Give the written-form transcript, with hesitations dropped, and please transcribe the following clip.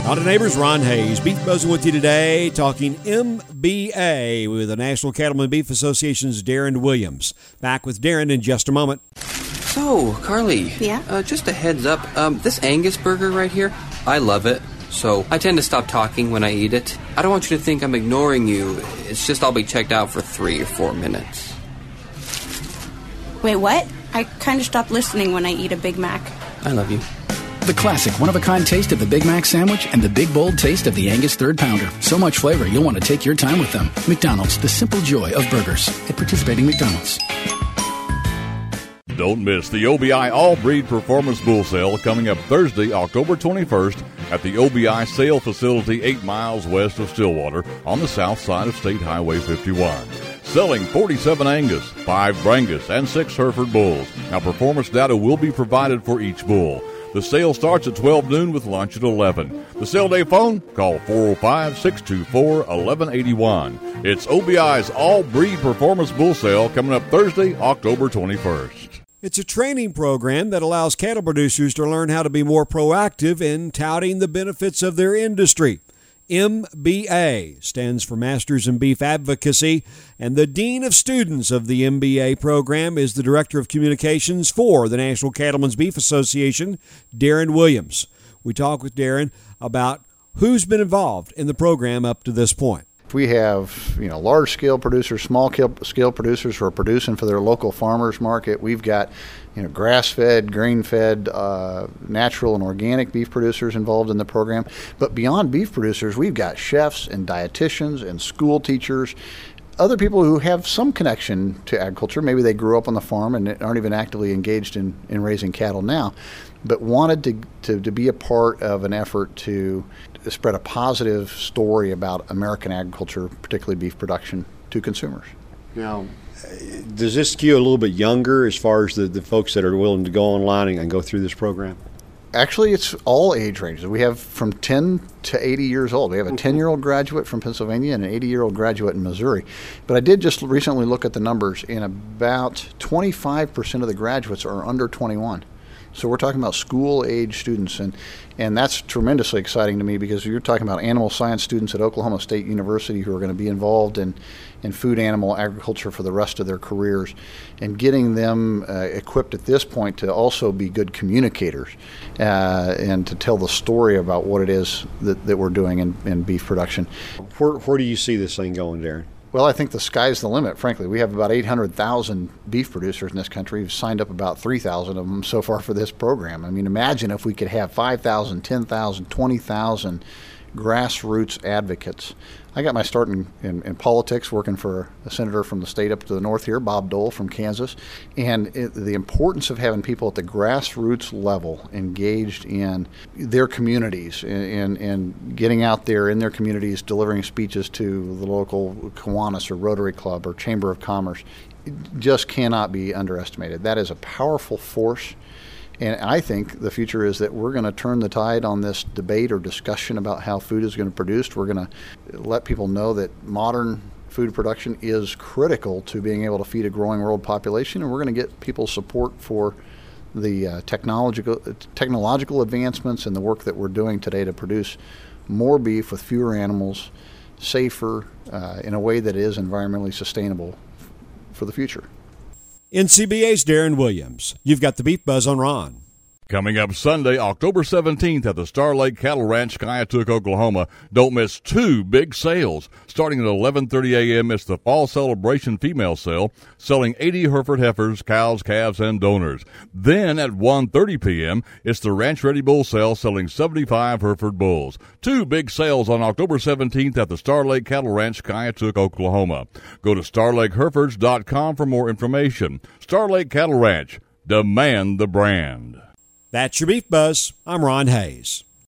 Howdy neighbors, Ron Hayes, Beef Buzzing with you today, talking MBA with the National Cattlemen Beef Association's Darren Williams. Back with Darren in just a moment. So, Carly. Yeah? Just a heads up, this Angus burger right here, I love it. So, I tend to stop talking when I eat it. I don't want you to think I'm ignoring you. It's just I'll be checked out for 3 or 4 minutes. Wait, what? I kind of stopped listening when I eat a Big Mac. I love you. The classic one-of-a-kind taste of the Big Mac sandwich and the big, bold taste of the Angus Third Pounder. So much flavor, you'll want to take your time with them. McDonald's, the simple joy of burgers. At participating McDonald's. Don't miss the OBI All-Breed Performance Bull Sale coming up Thursday, October 21st at the OBI Sale Facility 8 miles west of Stillwater on the south side of State Highway 51. Selling 47 Angus, 5 Brangus, and 6 Hereford bulls. Now, performance data will be provided for each bull. The sale starts at 12 noon with lunch at 11. The sale day phone, call 405-624-1181. It's OBI's All-Breed Performance Bull Sale coming up Thursday, October 21st. It's a training program that allows cattle producers to learn how to be more proactive in touting the benefits of their industry. MBA stands for Masters in Beef Advocacy, and the Dean of Students of the MBA program is the Director of Communications for the National Cattlemen's Beef Association, Darren Williams. We talk with Darren about who's been involved in the program up to this point. We have, large-scale producers, small-scale producers who are producing for their local farmers market. We've got, grass-fed, grain-fed, natural and organic beef producers involved in the program. But beyond beef producers, we've got chefs and dietitians and school teachers, other people who have some connection to agriculture. Maybe they grew up on the farm and aren't even actively engaged in raising cattle now, but wanted to be a part of an effort to spread a positive story about American agriculture, particularly beef production, to consumers. Now, does this skew a little bit younger as far as the folks that are willing to go online and go through this program? Actually, it's all age ranges. We have from 10 to 80 years old. We have a 10-year-old graduate from Pennsylvania and an 80-year-old graduate in Missouri. But I did just recently look at the numbers, and about 25% of the graduates are under 21. So we're talking about school-age students, and that's tremendously exciting to me because you're talking about animal science students at Oklahoma State University who are going to be involved in food animal agriculture for the rest of their careers, and getting them equipped at this point to also be good communicators and to tell the story about what it is that we're doing in beef production. Where do you see this thing going, Darren? Well, I think the sky's the limit, frankly. We have about 800,000 beef producers in this country. We've signed up about 3,000 of them so far for this program. I mean, imagine if we could have 5,000, 10,000, 20,000 grassroots advocates. I got my start in politics working for a senator from the state up to the north here, Bob Dole from Kansas, and the importance of having people at the grassroots level engaged in their communities and getting out there in their communities, delivering speeches to the local Kiwanis or Rotary Club or Chamber of Commerce, just cannot be underestimated. That is a powerful force. And I think the future is that we're going to turn the tide on this debate or discussion about how food is going to be produced. We're going to let people know that modern food production is critical to being able to feed a growing world population, and we're going to get people's support for the technological advancements and the work that we're doing today to produce more beef with fewer animals, safer, in a way that is environmentally sustainable for the future. NCBA's Darren Williams. You've got the Beef Buzz on Ron. Coming up Sunday, October 17th at the Star Lake Cattle Ranch, Skiatook, Oklahoma. Don't miss 2 big sales. Starting at 11:30 a.m., it's the Fall Celebration Female Sale, selling 80 Hereford heifers, cows, calves, and donors. Then at 1:30 p.m., it's the Ranch Ready Bull Sale, selling 75 Hereford bulls. 2 big sales on October 17th at the Star Lake Cattle Ranch, Skiatook, Oklahoma. Go to StarLakeHerefords.com for more information. Star Lake Cattle Ranch. Demand the brand. That's your Beef Buzz. I'm Ron Hayes.